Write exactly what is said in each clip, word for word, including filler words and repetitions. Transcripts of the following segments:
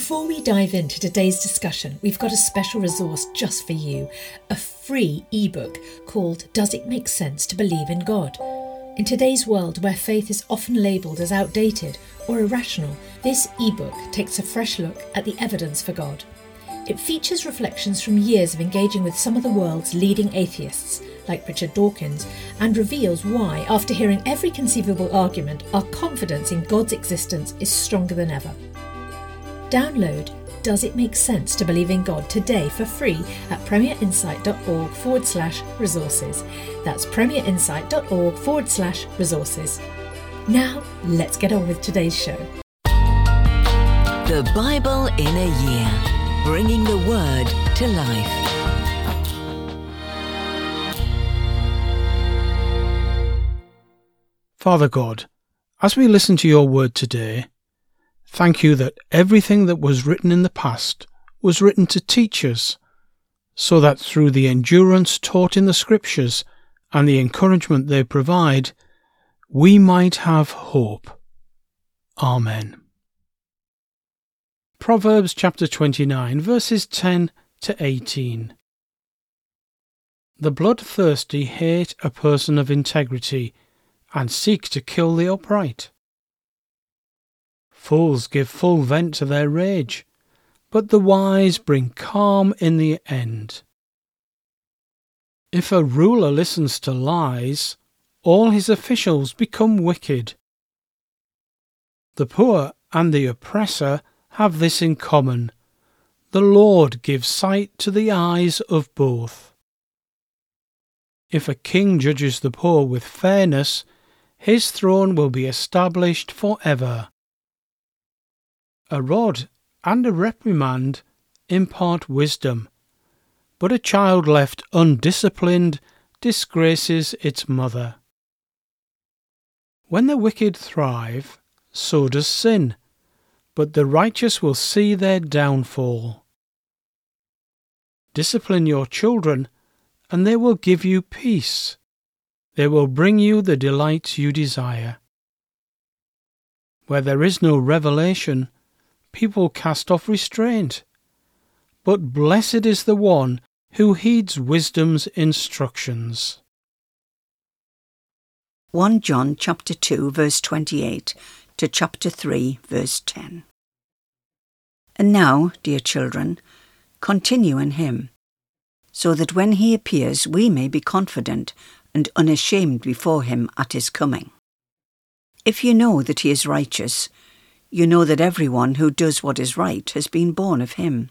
Before we dive into today's discussion, we've got a special resource just for you, a free ebook called Does It Make Sense to Believe in God? In today's world where faith is often labelled as outdated or irrational, this ebook takes a fresh look at the evidence for God. It features reflections from years of engaging with some of the world's leading atheists, like Richard Dawkins, and reveals why, after hearing every conceivable argument, our confidence in God's existence is stronger than ever. Download Does It Make Sense to Believe in God today for free at premierinsight.org forward slash resources. That's premierinsight.org forward slash resources. Now, let's get on with today's show. The Bible in a Year, bringing the Word to life. Father God, as we listen to your word today, thank you that everything that was written in the past was written to teach us, so that through the endurance taught in the Scriptures and the encouragement they provide, we might have hope. Amen. Proverbs chapter twenty-nine, verses ten to eighteen. The bloodthirsty hate a person of integrity and seek to kill the upright. Fools give full vent to their rage, but the wise bring calm in the end. If a ruler listens to lies, all his officials become wicked. The poor and the oppressor have this in common: the Lord gives sight to the eyes of both. If a king judges the poor with fairness, his throne will be established forever. A rod and a reprimand impart wisdom, but a child left undisciplined disgraces its mother. When the wicked thrive, so does sin, but the righteous will see their downfall. Discipline your children, and they will give you peace. They will bring you the delights you desire. Where there is no revelation, people cast off restraint, but blessed is the one who heeds wisdom's instructions. First John chapter two verse twenty-eight to chapter three verse ten. And now, dear children, continue in him, so that when he appears we may be confident and unashamed before him at his coming. If you know that he is righteous, you know that everyone who does what is right has been born of him.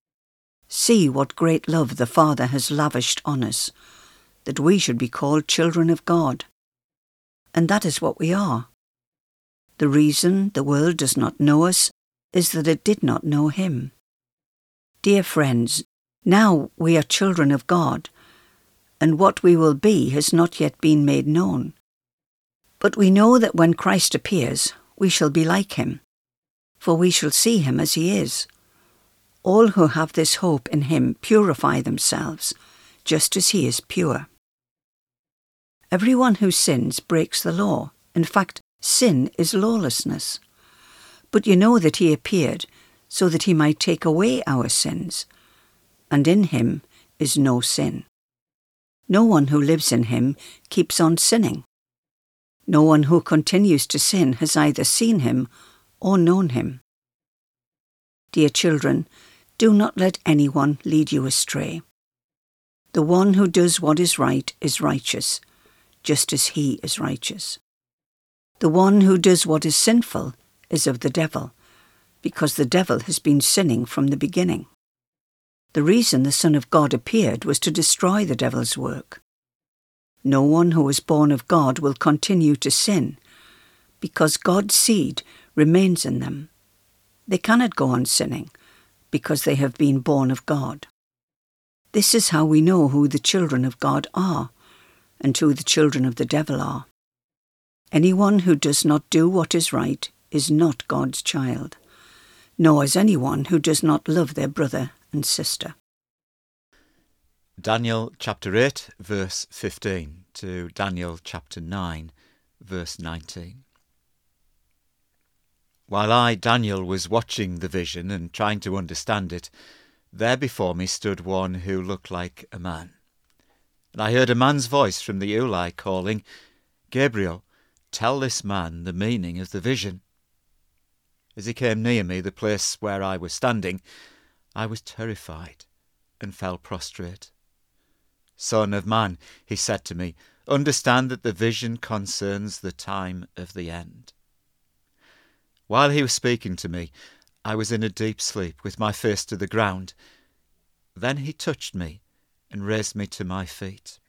See what great love the Father has lavished on us, that we should be called children of God. And that is what we are. The reason the world does not know us is that it did not know him. Dear friends, now we are children of God, and what we will be has not yet been made known. But we know that when Christ appears, we shall be like him, for we shall see him as he is. All who have this hope in him purify themselves, just as he is pure. Everyone who sins breaks the law. In fact, sin is lawlessness. But you know that he appeared so that he might take away our sins, and in him is no sin. No one who lives in him keeps on sinning. No one who continues to sin has either seen him or known him. Dear children, do not let anyone lead you astray. The one who does what is right is righteous, just as he is righteous. The one who does what is sinful is of the devil, because the devil has been sinning from the beginning. The reason the Son of God appeared was to destroy the devil's work. No one who is born of God will continue to sin, because God's seed remains in them. They cannot go on sinning, because they have been born of God. This is how we know who the children of God are, and who the children of the devil are. Anyone who does not do what is right is not God's child, nor is anyone who does not love their brother and sister. Daniel chapter eight, verse fifteen to Daniel chapter nine, verse nineteen. While I, Daniel, was watching the vision and trying to understand it, there before me stood one who looked like a man. And I heard a man's voice from the Uli calling, "Gabriel, tell this man the meaning of the vision." As he came near me, the place where I was standing, I was terrified and fell prostrate. "Son of man," he said to me, "understand that the vision concerns the time of the end." While he was speaking to me, I was in a deep sleep, with my face to the ground. Then he touched me and raised me to my feet.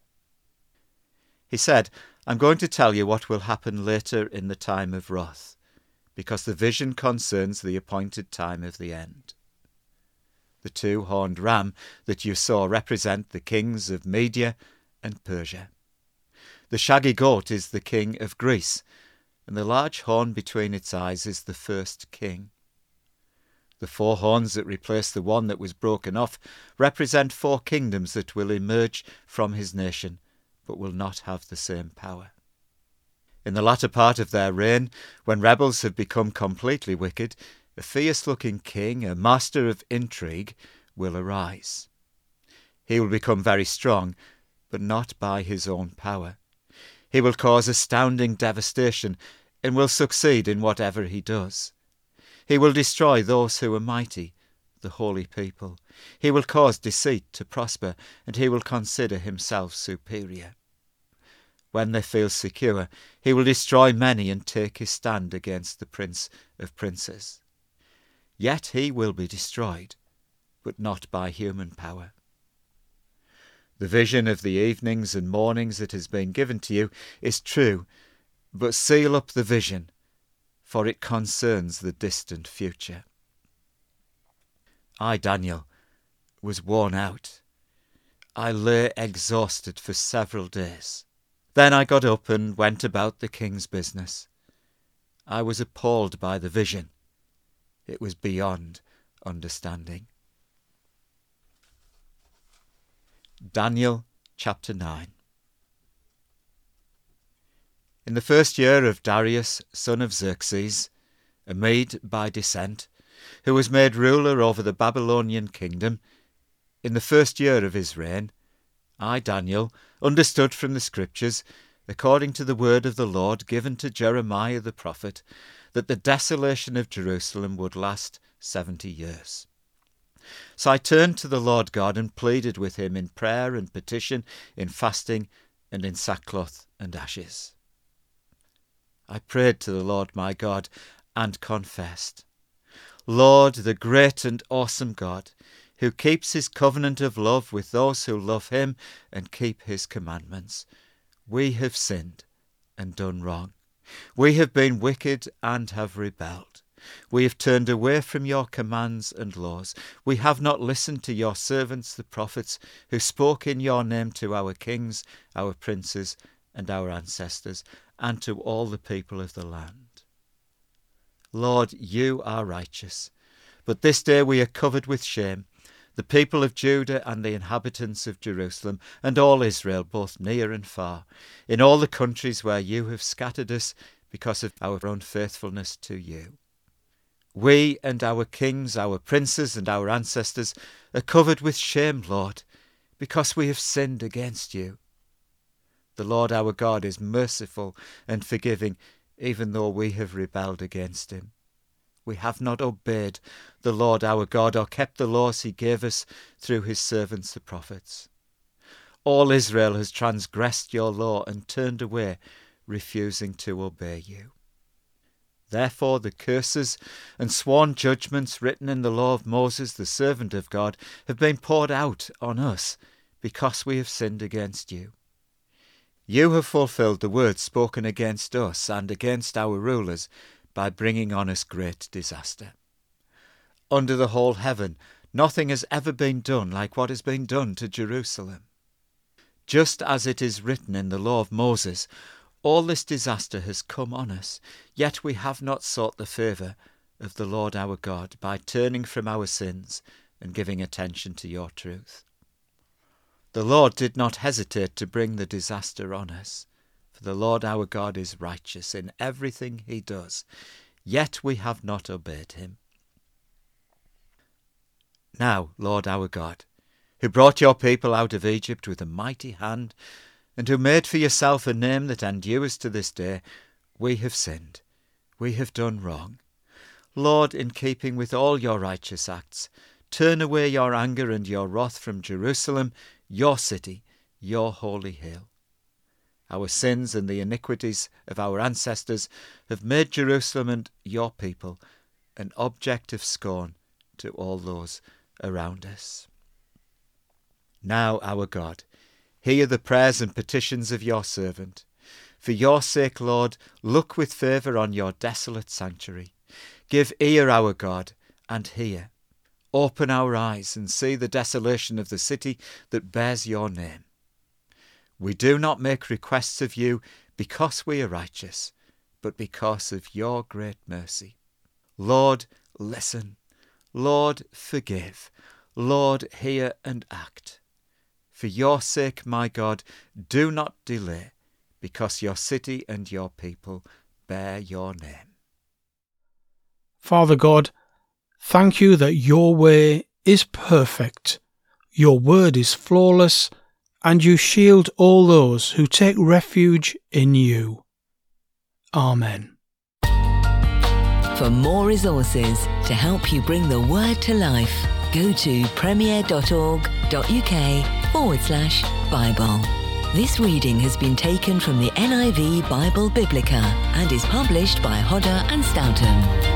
He said, "I'm going to tell you what will happen later in the time of wrath, because the vision concerns the appointed time of the end. The two-horned ram that you saw represent the kings of Media and Persia. The shaggy goat is the king of Greece, and the large horn between its eyes is the first king. The four horns that replace the one that was broken off represent four kingdoms that will emerge from his nation, but will not have the same power. In the latter part of their reign, when rebels have become completely wicked, a fierce-looking king, a master of intrigue, will arise. He will become very strong, but not by his own power. He will cause astounding devastation and will succeed in whatever he does. He will destroy those who are mighty, the holy people. He will cause deceit to prosper, and he will consider himself superior. When they feel secure, he will destroy many and take his stand against the Prince of Princes. Yet he will be destroyed, but not by human power. The vision of the evenings and mornings that has been given to you is true, but seal up the vision, for it concerns the distant future." I, Daniel, was worn out. I lay exhausted for several days. Then I got up and went about the king's business. I was appalled by the vision. It was beyond understanding. Daniel chapter nine. In the first year of Darius, son of Xerxes, a Mede by descent, who was made ruler over the Babylonian kingdom, in the first year of his reign, I, Daniel, understood from the Scriptures, according to the word of the Lord given to Jeremiah the prophet, that the desolation of Jerusalem would last seventy years. So I turned to the Lord God and pleaded with him in prayer and petition, in fasting and in sackcloth and ashes. I prayed to the Lord my God and confessed, "Lord, the great and awesome God, who keeps his covenant of love with those who love him and keep his commandments, we have sinned and done wrong. We have been wicked and have rebelled. We have turned away from your commands and laws. We have not listened to your servants, the prophets, who spoke in your name to our kings, our princes, and our ancestors, and to all the people of the land. Lord, you are righteous, but this day we are covered with shame, the people of Judah and the inhabitants of Jerusalem, and all Israel, both near and far, in all the countries where you have scattered us because of our unfaithfulness to you. We and our kings, our princes, and our ancestors are covered with shame, Lord, because we have sinned against you. The Lord our God is merciful and forgiving, even though we have rebelled against him. We have not obeyed the Lord our God or kept the laws he gave us through his servants the prophets. All Israel has transgressed your law and turned away, refusing to obey you. Therefore the curses and sworn judgments written in the law of Moses, the servant of God, have been poured out on us because we have sinned against you. You have fulfilled the words spoken against us and against our rulers by bringing on us great disaster. Under the whole heaven, nothing has ever been done like what has been done to Jerusalem. Just as it is written in the law of Moses, all this disaster has come on us, yet we have not sought the favour of the Lord our God by turning from our sins and giving attention to your truth. The Lord did not hesitate to bring the disaster on us, for the Lord our God is righteous in everything he does. yet we have not obeyed him. Now, Lord our God, who brought your people out of Egypt with a mighty hand, and who made for yourself a name that endures to this day, we have sinned, we have done wrong. Lord, in keeping with all your righteous acts, turn away your anger and your wrath from Jerusalem, your city, your holy hill. Our sins and the iniquities of our ancestors have made Jerusalem and your people an object of scorn to all those around us. Now, our God, hear the prayers and petitions of your servant. For your sake, Lord, look with favour on your desolate sanctuary. Give ear, our God, and hear. Open our eyes and see the desolation of the city that bears your name. We do not make requests of you because we are righteous, but because of your great mercy. Lord, listen. Lord, forgive. Lord, hear and act. For your sake, my God, do not delay, because your city and your people bear your name. Father God, thank you that your way is perfect, your word is flawless, and you shield all those who take refuge in you. Amen. For more resources to help you bring the word to life, go to premier.org.uk forward slash Bible. This reading has been taken from the N I V Bible Biblica and is published by Hodder and Stoughton.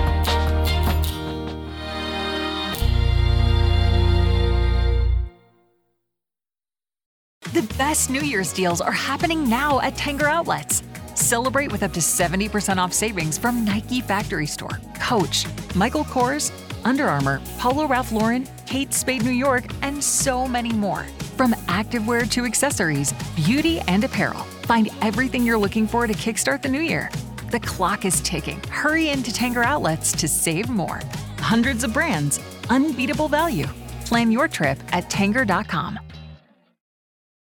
The best New Year's deals are happening now at Tanger Outlets. Celebrate with up to seventy percent off savings from Nike Factory Store, Coach, Michael Kors, Under Armour, Polo Ralph Lauren, Kate Spade New York, and so many more. From activewear to accessories, beauty and apparel, find everything you're looking for to kickstart the new year. The clock is ticking. Hurry into Tanger Outlets to save more. Hundreds of brands, unbeatable value. Plan your trip at tanger dot com.